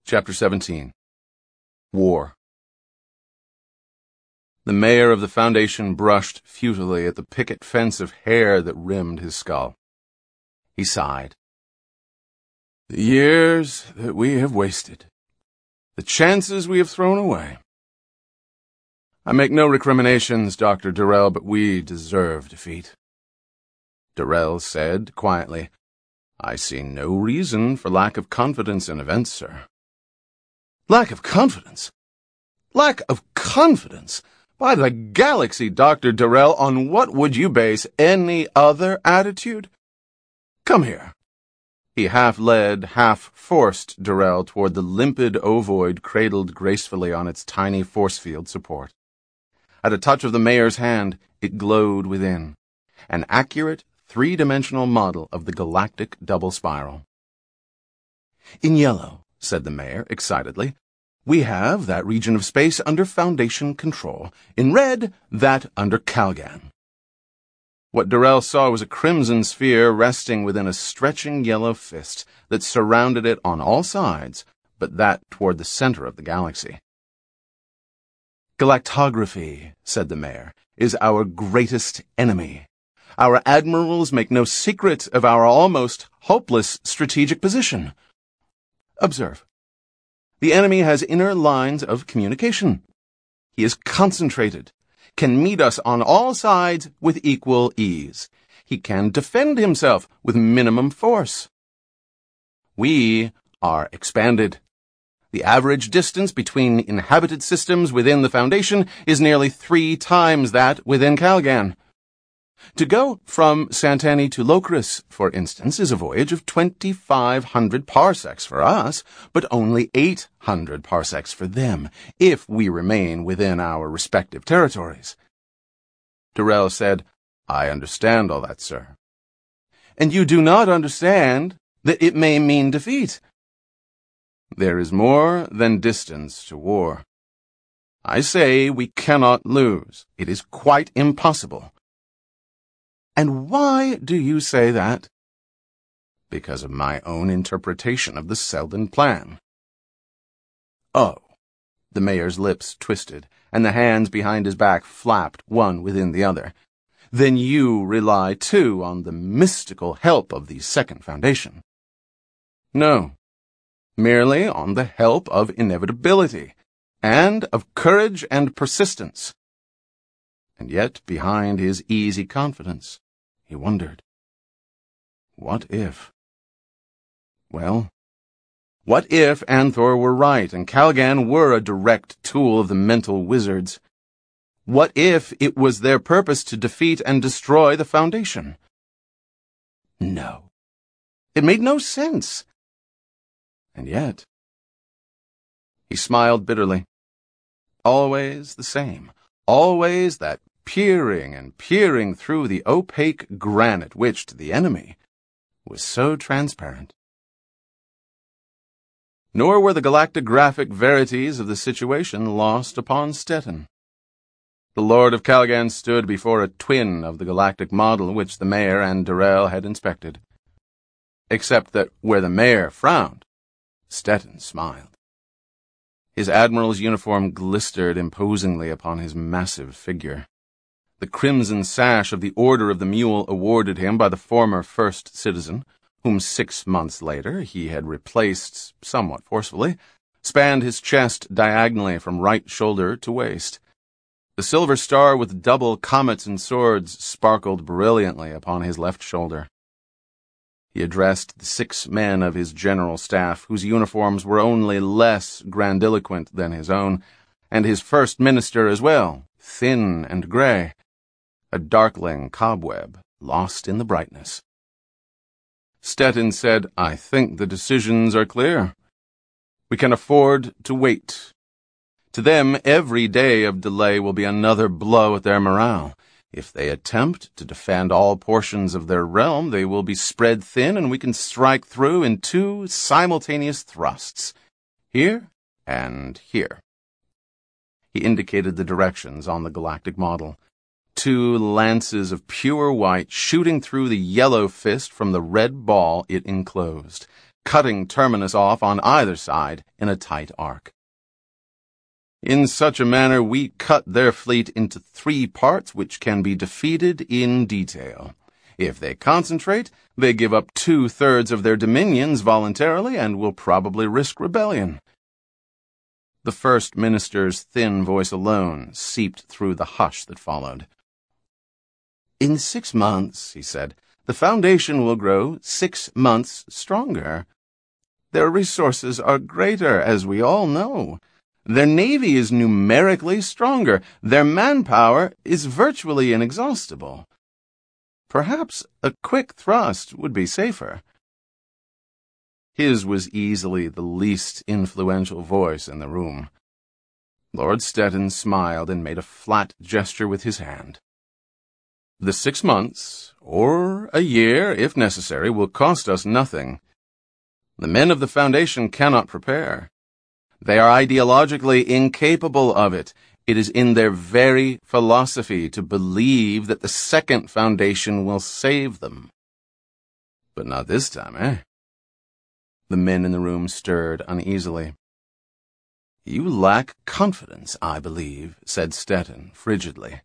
Chapter 17. War. The mayor of the Foundation brushed futilely at the picket fence of hair that rimmed his skull. He sighed. The years that we have wasted. The chances we have thrown away. I make no recriminations, Dr. Durrell, but we deserve defeat. Durrell said quietly, I see no reason for lack of confidence in events, sir. Lack of confidence? Lack of confidence? By the galaxy, Dr. Durrell, on what would you base any other attitude? Come here. He half led, half forced Durrell toward the limpid ovoid cradled gracefully on its tiny force field support. At a touch of the mayor's hand, it glowed within, an accurate, three-dimensional model of the galactic double spiral. In yellow, said the mayor excitedly, we have that region of space under Foundation control. In red, that under Calgan. What Durrell saw was a crimson sphere resting within a stretching yellow fist that surrounded it on all sides, but that toward the center of the galaxy. Galactography, said the mayor, is our greatest enemy. Our admirals make no secret of our almost hopeless strategic position. Observe. The enemy has inner lines of communication. He is concentrated, can meet us on all sides with equal ease. He can defend himself with minimum force. We are expanded. The average distance between inhabited systems within the Foundation is nearly 3 times that within Calgan. To go from Santani to Locris, for instance, is a voyage of 2,500 parsecs for us, but only 800 parsecs for them, if we remain within our respective territories. Durrell said, I understand all that, sir. And you do not understand that it may mean defeat. There is more than distance to war. I say we cannot lose. It is quite impossible. And why do you say that? Because of my own interpretation of the Selden plan. Oh. The mayor's lips twisted, and the hands behind his back flapped one within the other. Then you rely, too, on the mystical help of the Second Foundation. No. Merely on the help of inevitability, and of courage and persistence. And yet, behind his easy confidence, he wondered. What if? Well, what if Anthor were right and Calgan were a direct tool of the mental wizards? What if it was their purpose to defeat and destroy the Foundation? No. It made no sense. And yet, he smiled bitterly. Always the same. Always that peering and peering through the opaque granite which, to the enemy, was so transparent. Nor were the galactographic verities of the situation lost upon Stettin. The Lord of Calgan stood before a twin of the galactic model which the mayor and Durrell had inspected. Except that where the mayor frowned, Stettin smiled. His admiral's uniform glistered imposingly upon his massive figure. The crimson sash of the Order of the Mule awarded him by the former first citizen, whom 6 months later he had replaced somewhat forcefully, spanned his chest diagonally from right shoulder to waist. The silver star with double comets and swords sparkled brilliantly upon his left shoulder. He addressed the 6 men of his general staff, whose uniforms were only less grandiloquent than his own, and his first minister as well, thin and gray, a darkling cobweb lost in the brightness. Stettin said, I think the decisions are clear. We can afford to wait. To them, every day of delay will be another blow at their morale. If they attempt to defend all portions of their realm, they will be spread thin, and we can strike through in 2 simultaneous thrusts, here and here. He indicated the directions on the galactic model. 2 lances of pure white shooting through the yellow fist from the red ball it enclosed. cutting terminus off on either side in a tight arc. In such a manner we cut their fleet into 3 parts which can be defeated in detail. If they concentrate, they give up 2/3 of their dominions voluntarily and will probably risk rebellion. The First Minister's thin voice alone seeped through the hush that followed. In 6 months, he said, the Foundation will grow 6 months stronger. Their resources are greater, as we all know. Their navy is numerically stronger. Their manpower is virtually inexhaustible. Perhaps a quick thrust would be safer. His was easily the least influential voice in the room. Lord Stettin smiled and made a flat gesture with his hand. The 6 months, or a year, if necessary, will cost us nothing. The men of the Foundation cannot prepare. They are ideologically incapable of it. It is in their very philosophy to believe that the Second Foundation will save them. But not this time, eh? The men in the room stirred uneasily. You lack confidence, I believe, said Stettin frigidly.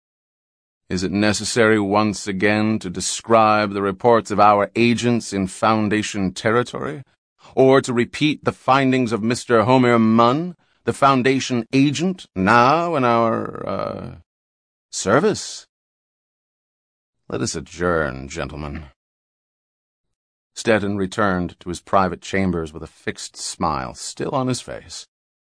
Is it necessary once again to describe the reports of our agents in Foundation territory? Or to repeat the findings of Mr. Homer Munn, the Foundation agent, now in our, service? Let us adjourn, gentlemen. Stettin returned to his private chambers with a fixed smile still on his face.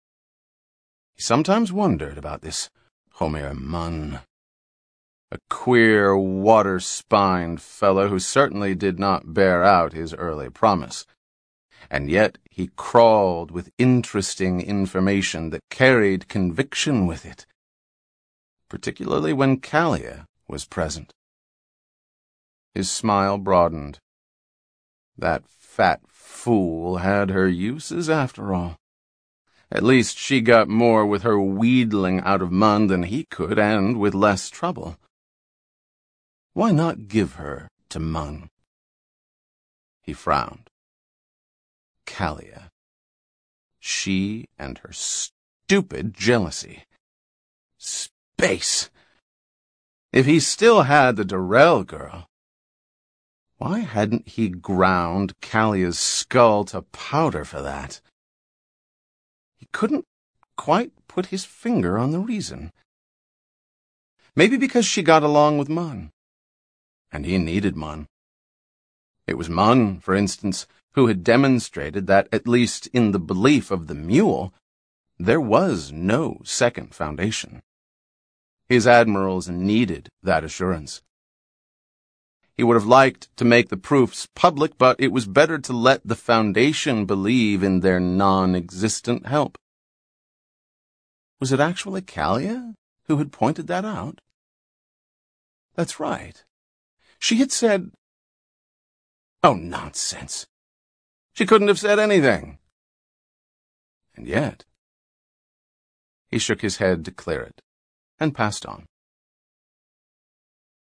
He sometimes wondered about this Homer Munn. A queer, water-spined fellow who certainly did not bear out his early promise. And yet he crawled with interesting information that carried conviction with it, particularly when Callia was present. His smile broadened. That fat fool had her uses after all. At least she got more with her wheedling out of Munn than he could, and with less trouble. Why not give her to Munn? He frowned. Callia. She and her stupid jealousy. Space! If he still had the Durrell girl, why hadn't he ground Callia's skull to powder for that? He couldn't quite put his finger on the reason. Maybe because she got along with Munn. And he needed Munn. It was Munn, for instance, who had demonstrated that, at least in the belief of the mule, there was no Second Foundation. His admirals needed that assurance. He would have liked to make the proofs public, but it was better to let the Foundation believe in their non-existent help. Was it actually Callia who had pointed that out? That's right. She had said, "Oh, nonsense. She couldn't have said anything." And yet, he shook his head to clear it and passed on.